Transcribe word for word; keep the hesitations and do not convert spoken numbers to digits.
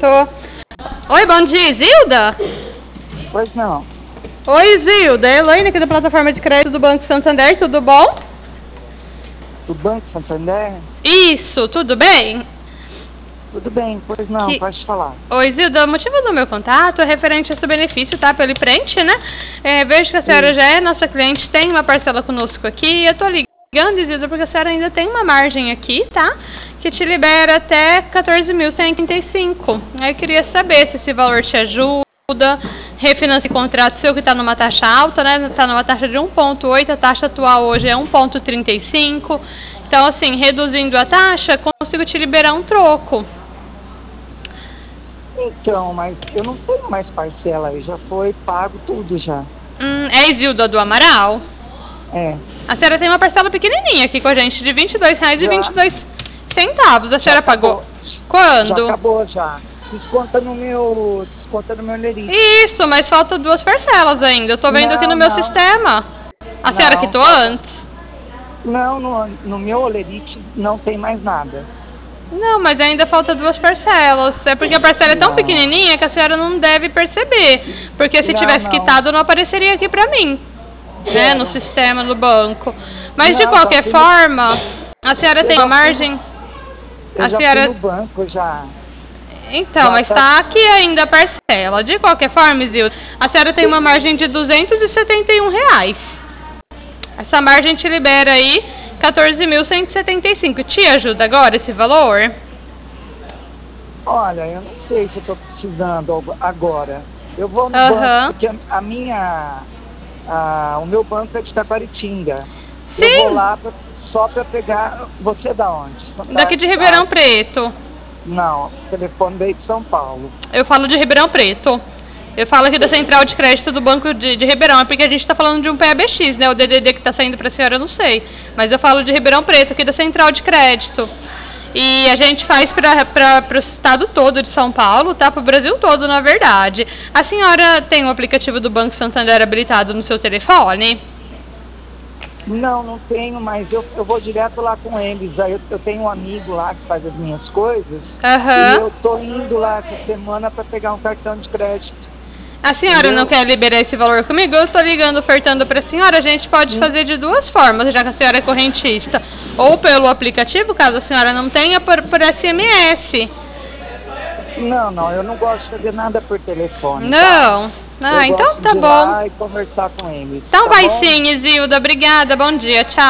Tô. Oi, bom dia, Isilda? Pois não. Oi, Isilda. É Elaine aqui da plataforma de crédito do Banco Santander, tudo bom? Do Banco Santander? Isso, tudo bem? Tudo bem, pois não, que... pode falar. Oi, Isilda, o motivo do meu contato é referente a seu benefício, tá? Pelo preenche, né? É, vejo que a senhora Sim. já é nossa cliente, tem uma parcela conosco aqui. Eu tô ligando, Isilda, porque a senhora ainda tem uma margem aqui, tá? Que te libera até quatorze mil cento e trinta e cinco. Eu queria saber se esse valor te ajuda. Refinance contrato seu que está numa taxa alta, né? Está numa taxa de um ponto oito, a taxa atual hoje é um ponto trinta e cinco. Então, assim, reduzindo a taxa, consigo te liberar um troco. Então, mas eu não tenho mais parcela aí, já foi pago tudo já. Hum, é Isilda do Amaral? É. A senhora tem uma parcela pequenininha aqui com a gente, de vinte e dois reais e vinte e dois centavos. A senhora pagou quando? Já acabou, já. Desconta no meu, desconta no meu lerite. Isso, mas falta duas parcelas ainda. Eu tô vendo não, aqui no meu não. sistema. A não, senhora quitou antes? Não, no, no meu olerite não tem mais nada. Não, mas ainda falta duas parcelas. É porque a parcela é tão não. pequenininha que a senhora não deve perceber. Porque se não, tivesse não. quitado, não apareceria aqui pra mim. Né, no sistema do banco. Mas não, de qualquer forma, a senhora tem uma margem... Eu a já senhora... fui no banco, já... Então, mas está aqui ainda a parcela. De qualquer forma, Isilda, a senhora tem uma margem de duzentos e setenta e um reais. Essa margem te libera aí quatorze mil cento e setenta e cinco. Te ajuda agora esse valor? Olha, eu não sei se eu estou precisando agora. Eu vou no uhum. banco, porque a minha... A, o meu banco é de Taquaritinga. Sim. Eu vou lá pra, só para pegar... Você é da onde? Daqui de Ribeirão Preto. Não, telefone daí de São Paulo. Eu falo de Ribeirão Preto. Eu falo aqui da central de crédito do Banco de, de Ribeirão. É porque a gente está falando de um P A B X, né? O D D D que está saindo para a senhora eu não sei. Mas eu falo de Ribeirão Preto, aqui da central de crédito. E a gente faz para o estado todo de São Paulo, tá? Para o Brasil todo, na verdade. A senhora tem o aplicativo do Banco Santander habilitado no seu telefone? Não, não tenho, mas eu, eu vou direto lá com eles. Aí eu, eu tenho um amigo lá que faz as minhas coisas. Uhum. E eu tô indo lá essa semana para pegar um cartão de crédito. A senhora Entendeu? Não quer liberar esse valor comigo? Eu tô ligando, ofertando para a senhora. A gente pode hum. fazer de duas formas, já que a senhora é correntista. Ou pelo aplicativo, caso a senhora não tenha, por, por S M S. Não, não, eu não gosto de fazer nada por telefone. Não? Tá? Ah, eu então gosto tá de ir bom. lá e conversar com eles. Então tá vai bom? sim, Isilda. Obrigada, bom dia, tchau.